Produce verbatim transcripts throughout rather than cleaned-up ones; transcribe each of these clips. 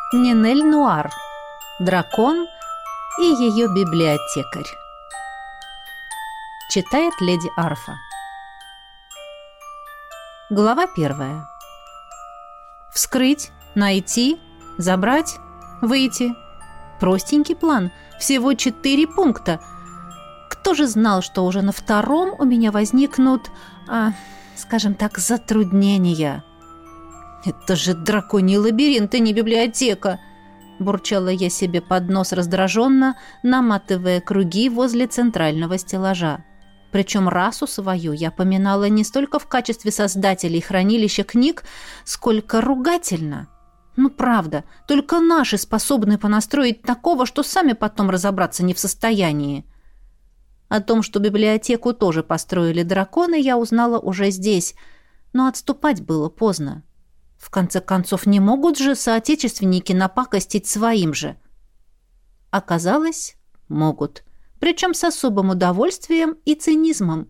Нинель Нуар. Дракон и ее библиотекарь. Читает леди Арфа. Глава первая. Вскрыть, найти, забрать, выйти. Простенький план. Всего четыре пункта. Кто же знал, что уже на втором у меня возникнут, а, скажем так, затруднения? «Это же драконий лабиринт, и не библиотека!» Бурчала я себе под нос раздраженно, наматывая круги возле центрального стеллажа. Причем расу свою я поминала не столько в качестве создателей хранилища книг, сколько ругательно. Ну, правда, только наши способны понастроить такого, что сами потом разобраться не в состоянии. О том, что библиотеку тоже построили драконы, я узнала уже здесь, но отступать было поздно. В конце концов, не могут же соотечественники напакостить своим же. Оказалось, могут. Причем с особым удовольствием и цинизмом.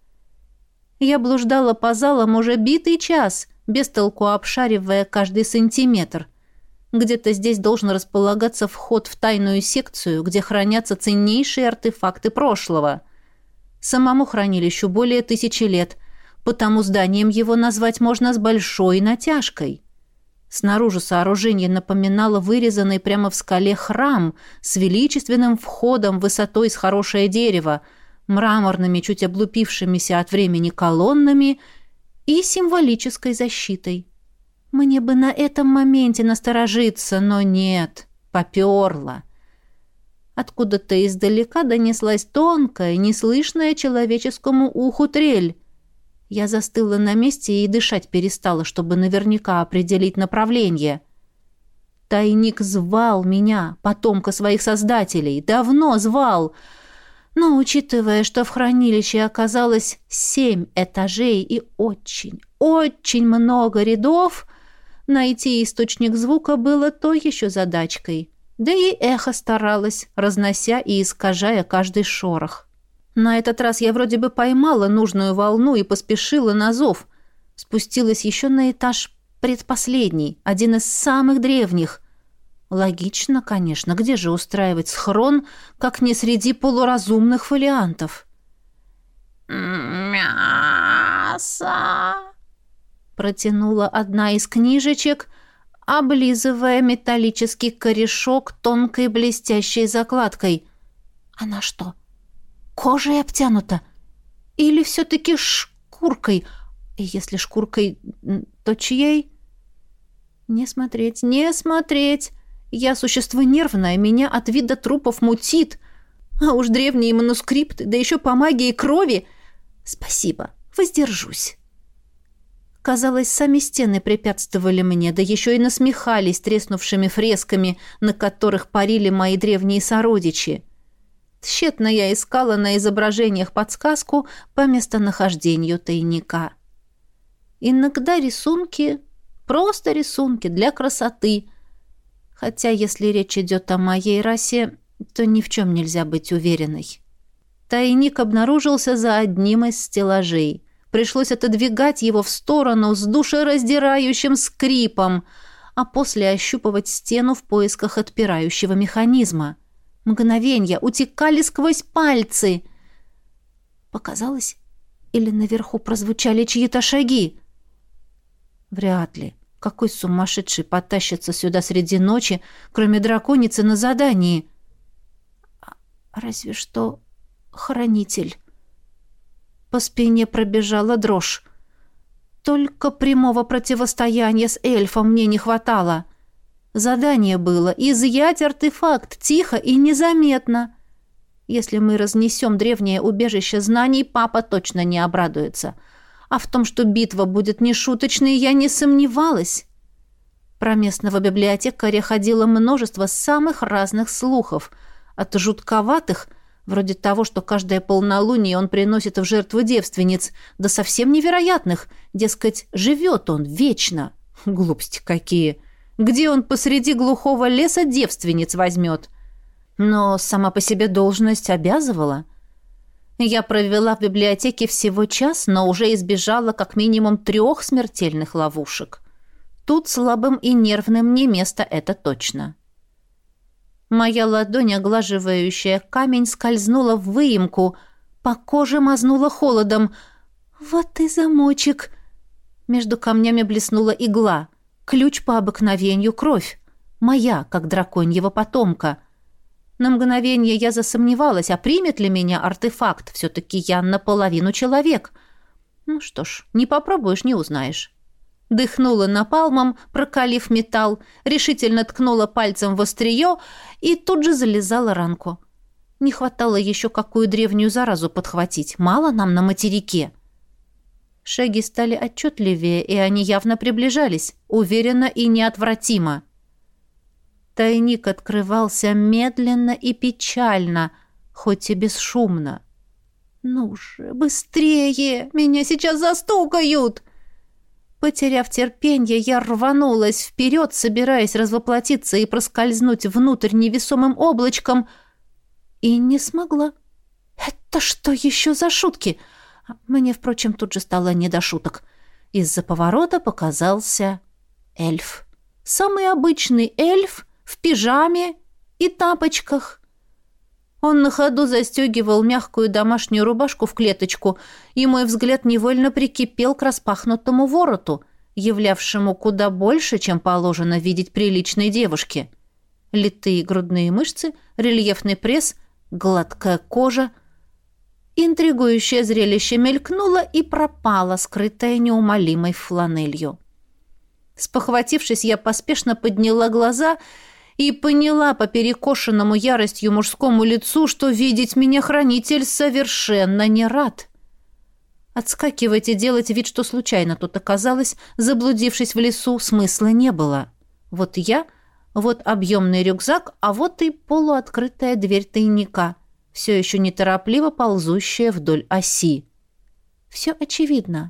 Я блуждала по залам уже битый час, без толку обшаривая каждый сантиметр. Где-то здесь должен располагаться вход в тайную секцию, где хранятся ценнейшие артефакты прошлого. Самому хранилищу более тысячи лет, потому зданием его назвать можно с большой натяжкой. Снаружи сооружение напоминало вырезанный прямо в скале храм с величественным входом высотой с хорошее дерево, мраморными, чуть облупившимися от времени колоннами и символической защитой. Мне бы на этом моменте насторожиться, но нет, попёрло. Откуда-то издалека донеслась тонкая, неслышная человеческому уху трель. Я застыла на месте и дышать перестала, чтобы наверняка определить направление. Тайник звал меня, потомка своих создателей, давно звал. Но, учитывая, что в хранилище оказалось семь этажей и очень, очень много рядов, найти источник звука было то еще задачкой. Да и эхо старалось, разнося и искажая каждый шорох. На этот раз я вроде бы поймала нужную волну и поспешила на зов. Спустилась еще на этаж предпоследний, один из самых древних. Логично, конечно, где же устраивать схрон, как не среди полуразумных фолиантов? «Мясо!» протянула одна из книжечек, облизывая металлический корешок тонкой блестящей закладкой. «Она что, кожей обтянута? Или все-таки шкуркой? И если шкуркой, то чьей?» «Не смотреть, не смотреть! Я существо нервное, меня от вида трупов мутит. А уж древние манускрипты, да еще по магии крови. Спасибо, воздержусь». Казалось, сами стены препятствовали мне, да еще и насмехались треснувшими фресками, на которых парили мои древние сородичи. Тщетно я искала на изображениях подсказку по местонахождению тайника. Иногда рисунки, просто рисунки для красоты. Хотя, если речь идет о моей расе, то ни в чем нельзя быть уверенной. Тайник обнаружился за одним из стеллажей. Пришлось отодвигать его в сторону с душераздирающим скрипом, а после ощупывать стену в поисках отпирающего механизма. Мгновенья утекали сквозь пальцы. Показалось, или наверху прозвучали чьи-то шаги? Вряд ли. Какой сумасшедший потащится сюда среди ночи, кроме драконицы на задании? Разве что хранитель. По спине пробежала дрожь. Только прямого противостояния с эльфом мне не хватало. Задание было изъять артефакт тихо и незаметно. Если мы разнесем древнее убежище знаний, папа точно не обрадуется. А в том, что битва будет нешуточной, я не сомневалась. Про местного библиотекаря ходило множество самых разных слухов. От жутковатых, вроде того, что каждое полнолуние он приносит в жертву девственниц, до совсем невероятных, дескать, живет он вечно. Глупости какие! Где он посреди глухого леса девственниц возьмет? Но сама по себе должность обязывала. Я провела в библиотеке всего час, но уже избежала как минимум трех смертельных ловушек. Тут слабым и нервным не место, это точно. Моя ладонь, оглаживающая камень, скользнула в выемку, по коже мазнула холодом. Вот и замочек. Между камнями блеснула игла. Ключ по обыкновению кровь. Моя, как драконьего потомка. На мгновение я засомневалась, а примет ли меня артефакт. Все-таки я наполовину человек. Ну что ж, не попробуешь, не узнаешь. Дыхнула напалмом, прокалив металл, решительно ткнула пальцем в острие и тут же залезала ранку. Не хватало еще какую древнюю заразу подхватить. Мало нам на материке. Шаги стали отчетливее, и они явно приближались, уверенно и неотвратимо. Тайник открывался медленно и печально, хоть и бесшумно. «Ну же, быстрее! Меня сейчас застукают!» Потеряв терпенье, я рванулась вперед, собираясь развоплотиться и проскользнуть внутрь невесомым облачком, и не смогла. «Это что еще за шутки?» Мне, впрочем, тут же стало не до шуток. Из-за поворота показался эльф. Самый обычный эльф в пижаме и тапочках. Он на ходу застегивал мягкую домашнюю рубашку в клеточку, и мой взгляд невольно прикипел к распахнутому вороту, являвшему куда больше, чем положено видеть приличной девушке. Литые грудные мышцы, рельефный пресс, гладкая кожа. Интригующее зрелище мелькнуло и пропало, скрытое неумолимой фланелью. Спохватившись, я поспешно подняла глаза и поняла по перекошенному яростью мужскому лицу, что видеть меня хранитель совершенно не рад. Отскакивать и делать вид, что случайно тут оказалось, заблудившись в лесу, смысла не было. Вот я, вот объемный рюкзак, а вот и полуоткрытая дверь тайника, все еще неторопливо ползущая вдоль оси. Все очевидно.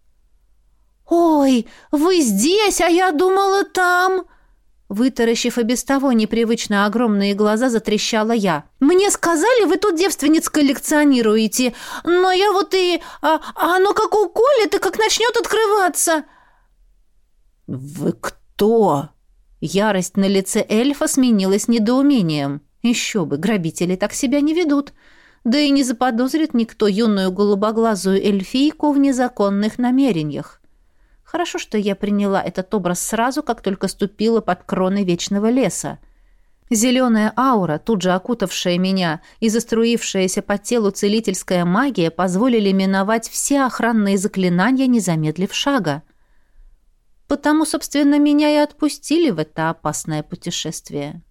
«Ой, вы здесь, а я думала там!» Вытаращив и без того непривычно огромные глаза, затрещала я. «Мне сказали, вы тут девственниц коллекционируете, но я вот и... А, а оно как уколет и как начнет открываться!» «Вы кто?» Ярость на лице эльфа сменилась недоумением. Еще бы, грабители так себя не ведут. Да и не заподозрит никто юную голубоглазую эльфийку в незаконных намерениях. Хорошо, что я приняла этот образ сразу, как только ступила под кроны вечного леса. Зеленая аура, тут же окутавшая меня, и заструившаяся по телу целительская магия позволили миновать все охранные заклинания, не замедлив шага. Потому, собственно, меня и отпустили в это опасное путешествие.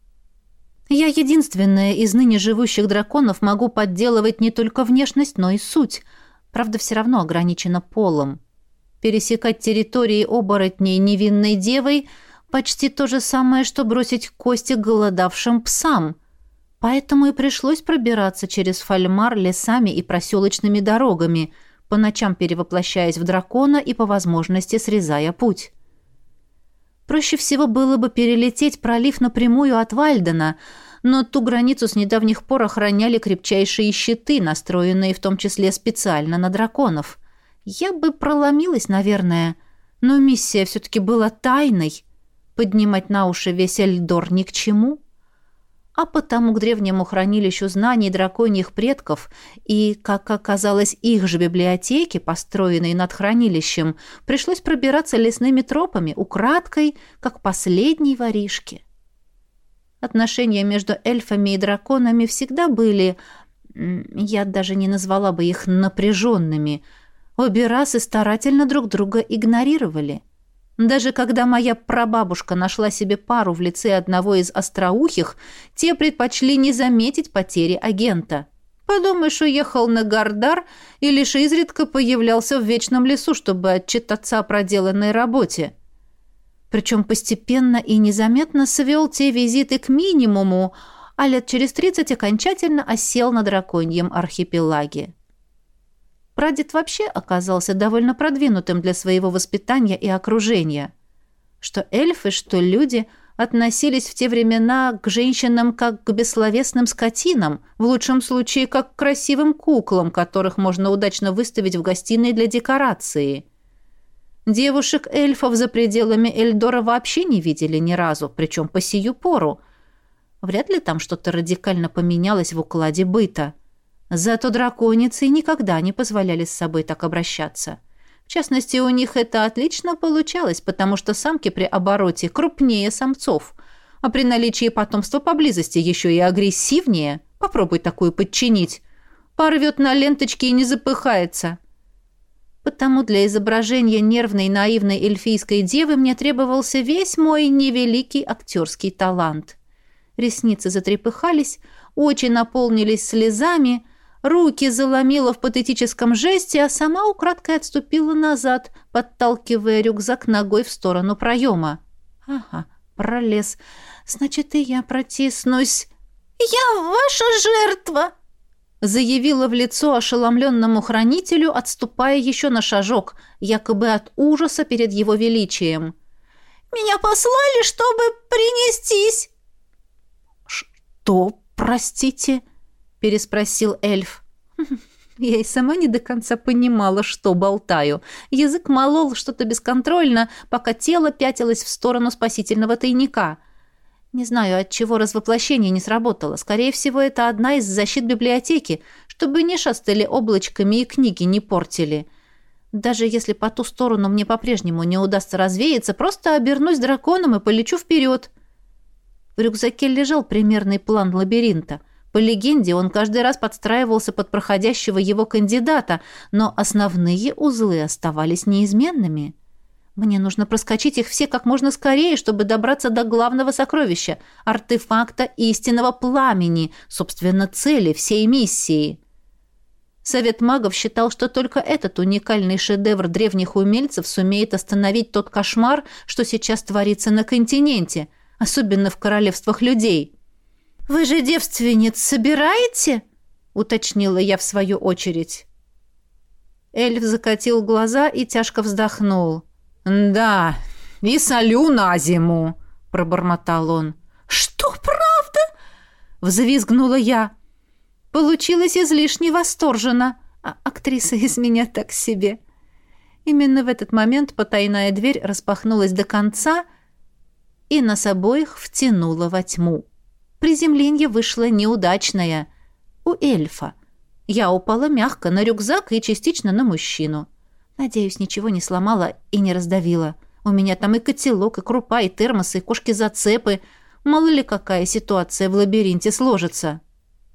Я единственная из ныне живущих драконов могу подделывать не только внешность, но и суть. Правда, все равно ограничена полом. Пересекать территории оборотней невинной девой почти то же самое, что бросить кости голодавшим псам. Поэтому и пришлось пробираться через Фальмар лесами и проселочными дорогами, по ночам перевоплощаясь в дракона и по возможности срезая путь. Проще всего было бы перелететь пролив напрямую от Вальдена, но ту границу с недавних пор охраняли крепчайшие щиты, настроенные в том числе специально на драконов. Я бы проломилась, наверное, но миссия все-таки была тайной. Поднимать на уши весь Эльдор ни к чему. А потому к древнему хранилищу знаний драконьих предков и, как оказалось, их же библиотеки, построенной над хранилищем, пришлось пробираться лесными тропами, украдкой, как последней воришки. Отношения между эльфами и драконами всегда были, я даже не назвала бы их напряженными. Обе расы старательно друг друга игнорировали. Даже когда моя прабабушка нашла себе пару в лице одного из остроухих, те предпочли не заметить потери агента. Подумаешь, уехал на Гардар и лишь изредка появлялся в Вечном лесу, чтобы отчитаться о проделанной работе. Причем постепенно и незаметно свел те визиты к минимуму, а лет через тридцать окончательно осел на драконьем архипелаге. Прадед вообще оказался довольно продвинутым для своего воспитания и окружения. Что эльфы, что люди относились в те времена к женщинам как к бессловесным скотинам, в лучшем случае как к красивым куклам, которых можно удачно выставить в гостиной для декорации. Девушек-эльфов за пределами Эльдора вообще не видели ни разу, причем по сию пору. Вряд ли там что-то радикально поменялось в укладе быта. Зато драконицы никогда не позволяли с собой так обращаться. В частности, у них это отлично получалось, потому что самки при обороте крупнее самцов, а при наличии потомства поблизости еще и агрессивнее. Попробуй такую подчинить. Порвет на ленточке и не запыхается. Потому для изображения нервной наивной эльфийской девы мне требовался весь мой невеликий актерский талант. Ресницы затрепыхались, очи наполнились слезами, руки заломила в патетическом жесте, а сама украдкой отступила назад, подталкивая рюкзак ногой в сторону проема. «Ага, пролез. Значит, и я протиснусь». «Я ваша жертва!» заявила в лицо ошеломленному хранителю, отступая еще на шажок, якобы от ужаса перед его величием. «Меня послали, чтобы принестись!» «Что, простите?» – переспросил эльф. Я и сама не до конца понимала, что болтаю. Язык молол что-то бесконтрольно, пока тело пятилось в сторону спасительного тайника. Не знаю, от чего развоплощение не сработало. Скорее всего, это одна из защит библиотеки, чтобы не шастали облачками и книги не портили. Даже если по ту сторону мне по-прежнему не удастся развеяться, просто обернусь драконом и полечу вперед. В рюкзаке лежал примерный план лабиринта. По легенде, он каждый раз подстраивался под проходящего его кандидата, но основные узлы оставались неизменными. Мне нужно проскочить их все как можно скорее, чтобы добраться до главного сокровища – артефакта истинного пламени, собственно, цели всей миссии. Совет магов считал, что только этот уникальный шедевр древних умельцев сумеет остановить тот кошмар, что сейчас творится на континенте, особенно в королевствах людей. «Вы же девственниц собираете?» – уточнила я в свою очередь. Эльф закатил глаза и тяжко вздохнул. «Да, и солю на зиму», — пробормотал он. «Что, правда?» — взвизгнула я. Получилось излишне восторженно, а актриса из меня так себе. Именно в этот момент потайная дверь распахнулась до конца, и нас обоих втянула во тьму. Приземление вышло неудачное. У эльфа. Я упала мягко на рюкзак и частично на мужчину. Надеюсь, ничего не сломала и не раздавила. У меня там и котелок, и крупа, и термосы, и кошки-зацепы. Мало ли какая ситуация в лабиринте сложится.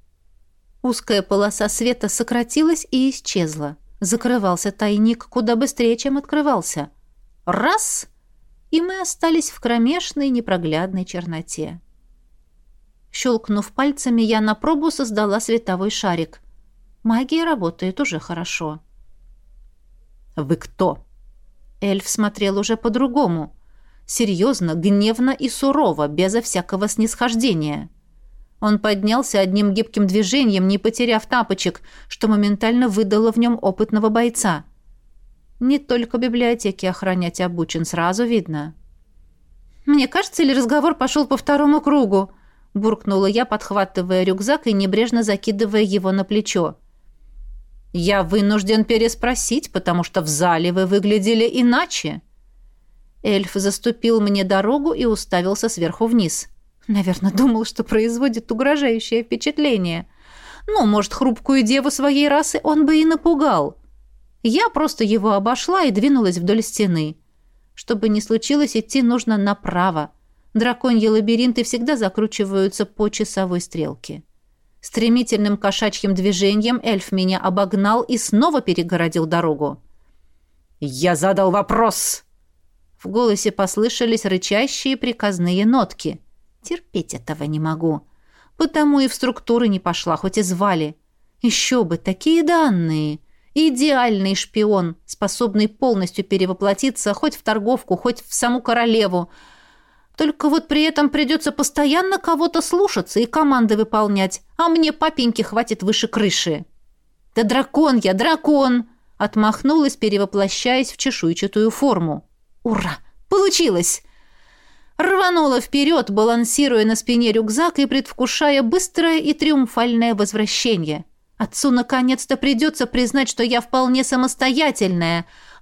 Узкая полоса света сократилась и исчезла. Закрывался тайник куда быстрее, чем открывался. Раз! И мы остались в кромешной непроглядной черноте. Щелкнув пальцами, я на пробу создала световой шарик. Магия работает уже хорошо. «Вы кто?» Эльф смотрел уже по-другому. Серьезно, гневно и сурово, безо всякого снисхождения. Он поднялся одним гибким движением, не потеряв тапочек, что моментально выдало в нем опытного бойца. Не только библиотеки охранять обучен, сразу видно. «Мне кажется, или разговор пошел по второму кругу?» буркнула я, подхватывая рюкзак и небрежно закидывая его на плечо. «Я вынужден переспросить, потому что в зале вы выглядели иначе». Эльф заступил мне дорогу и уставился сверху вниз. Наверное, думал, что производит угрожающее впечатление. Ну, может, хрупкую деву своей расы он бы и напугал. Я просто его обошла и двинулась вдоль стены. Чтобы не случилось, идти нужно направо. Драконьи лабиринты всегда закручиваются по часовой стрелке. Стремительным кошачьим движением эльф меня обогнал и снова перегородил дорогу. «Я задал вопрос!» В голосе послышались рычащие приказные нотки. Терпеть этого не могу. Потому и в структуры не пошла, хоть и звали. Еще бы, такие данные. Идеальный шпион, способный полностью перевоплотиться хоть в торговку, хоть в саму королеву. Только вот при этом придется постоянно кого-то слушаться и команды выполнять, а мне папеньки хватит выше крыши. «Да дракон я, дракон!» Отмахнулась, перевоплощаясь в чешуйчатую форму. «Ура! Получилось!» Рванула вперед, балансируя на спине рюкзак и предвкушая быстрое и триумфальное возвращение. Отцу наконец-то придется признать, что я вполне самостоятельная, а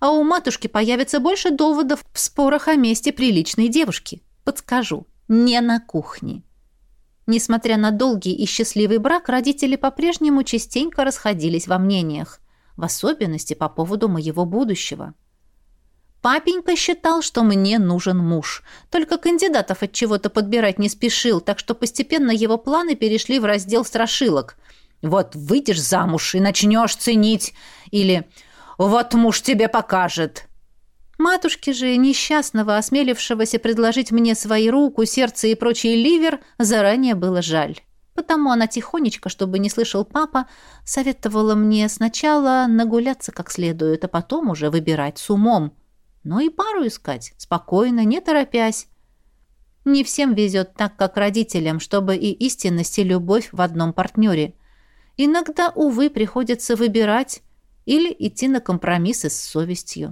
а у матушки появится больше доводов в спорах о месте приличной девушки. Подскажу, не на кухне. Несмотря на долгий и счастливый брак, родители по-прежнему частенько расходились во мнениях, в особенности по поводу моего будущего. Папенька считал, что мне нужен муж, только кандидатов от чего-то подбирать не спешил, так что постепенно его планы перешли в раздел страшилок. «Вот выйдешь замуж и начнешь ценить» или «Вот муж тебе покажет». Матушке же, несчастного, осмелившегося предложить мне свои руку, сердце и прочий ливер, заранее было жаль. Потому она тихонечко, чтобы не слышал папа, советовала мне сначала нагуляться как следует, а потом уже выбирать с умом. Но и пару искать, спокойно, не торопясь. Не всем везет так, как родителям, чтобы и истинность, и любовь в одном партнере. Иногда, увы, приходится выбирать или идти на компромиссы с совестью.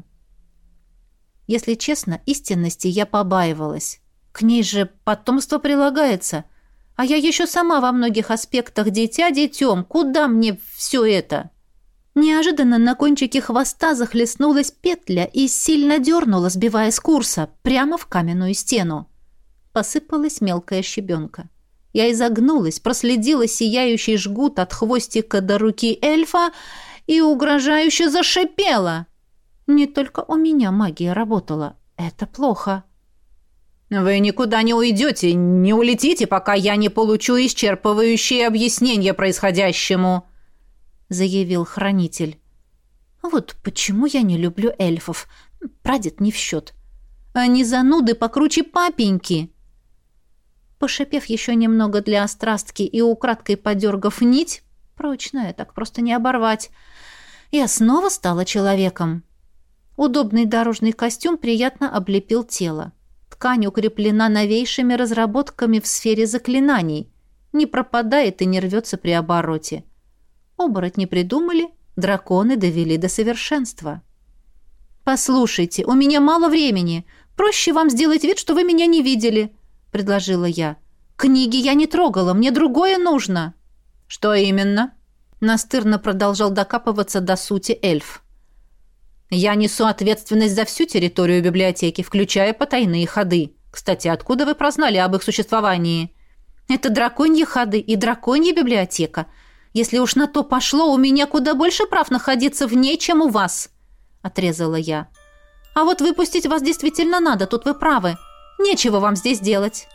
Если честно, истинности я побаивалась. К ней же потомство прилагается. А я еще сама во многих аспектах дитя детем. Куда мне все это? Неожиданно на кончике хвоста захлестнулась петля и сильно дернула, сбивая с курса, прямо в каменную стену. Посыпалась мелкая щебенка. Я изогнулась, проследила сияющий жгут от хвостика до руки эльфа и угрожающе зашипела. Не только у меня магия работала. Это плохо. «Вы никуда не уйдете, не улетите, пока я не получу исчерпывающие объяснения происходящему», заявил хранитель. Вот почему я не люблю эльфов. Прадед не в счет. Они зануды покруче папеньки. Пошипев еще немного для острастки и украдкой подергав нить, прочная, так просто не оборвать, я снова стала человеком. Удобный дорожный костюм приятно облепил тело. Ткань укреплена новейшими разработками в сфере заклинаний. Не пропадает и не рвется при обороте. Оборотни придумали, драконы довели до совершенства. «Послушайте, у меня мало времени. Проще вам сделать вид, что вы меня не видели», — предложила я. «Книги я не трогала, мне другое нужно». «Что именно?» — настырно продолжал докапываться до сути эльф. «Я несу ответственность за всю территорию библиотеки, включая потайные ходы. Кстати, откуда вы прознали об их существовании?» «Это драконьи ходы и драконья библиотека. Если уж на то пошло, у меня куда больше прав находиться в ней, чем у вас», — отрезала я. «А вот выпустить вас действительно надо, тут вы правы. Нечего вам здесь делать».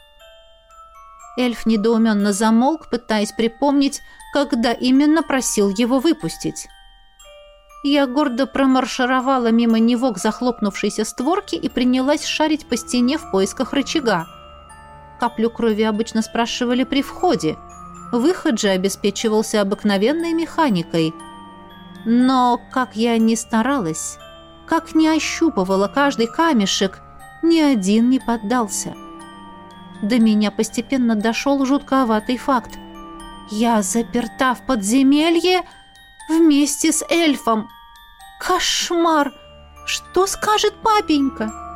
Эльф недоуменно замолк, пытаясь припомнить, когда именно просил его выпустить. Я гордо промаршировала мимо него к захлопнувшейся створке и принялась шарить по стене в поисках рычага. Каплю крови обычно спрашивали при входе. Выход же обеспечивался обыкновенной механикой. Но, как я ни старалась, как ни ощупывала каждый камешек, ни один не поддался. До меня постепенно дошел жутковатый факт. Я заперта в подземелье вместе с эльфом. Кошмар! Что скажет папенька?